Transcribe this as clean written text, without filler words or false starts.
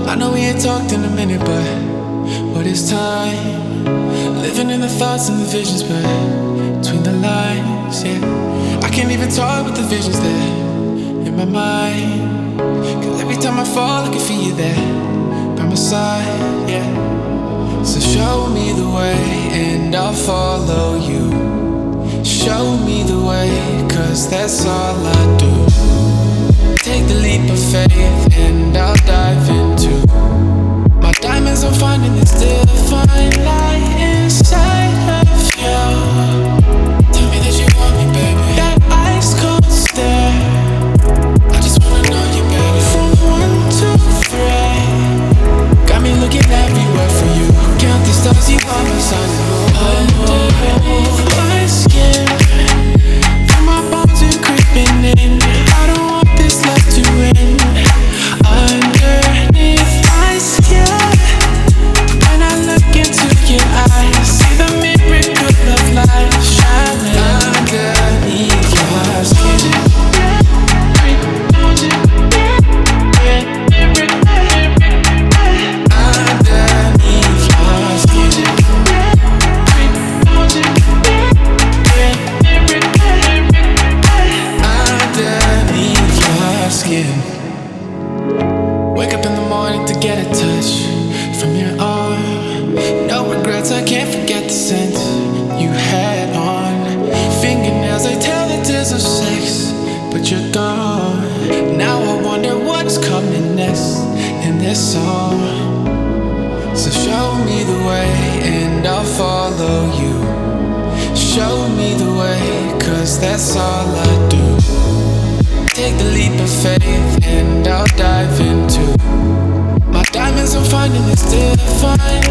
I know we ain't talked in a minute, but what is time? Living in the thoughts and the visions, but between the lines, yeah. I can't even talk with the visions there in my mind. Cause every time I fall, I can feel you there by my side, yeah. So show me the way and I'll follow you. Show me the way, cause that's all I do. Take the leap of faith and I'll dive into my diamonds. I'm finding this divine light inside of you. Tell me that you want me, baby. That ice cold stare, I just wanna know you better. From 1 to 3, got me looking everywhere for you. Count the stars, you are my sun. Underneath my skin, feel my bones are creeping in. I don't want this love to end. Underneath my skin, when I look into your eyes, see the miracle of life shining underneath your skin. Wake up in the morning to get a touch from your arm. No regrets, I can't forget the scent you had on. Fingernails, they tell the tales of sex, but you're gone. Now I wonder what's coming next in this song. So show me the way and I'll follow you. Show me the way, cause that's all I do. Take the leap of faith and I'll dive into my diamonds. I'm finding this divine